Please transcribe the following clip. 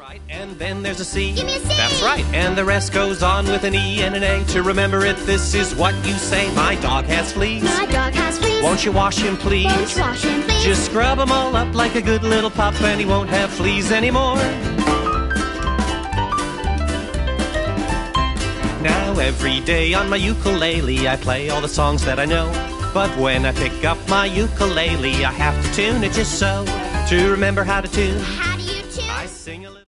right, and then there's a C. Give me a C. That's right, and the rest goes on with an E and an A. To remember it, this is what you say. My dog has fleas. My dog has fleas. Won't you wash him, please? Won't you wash him, please? Just scrub him all up like a good little pup, and he won't have fleas anymore. Now every day on my ukulele I play all the songs that I know. But when I pick up my ukulele I have to tune it just so, to remember how to tune.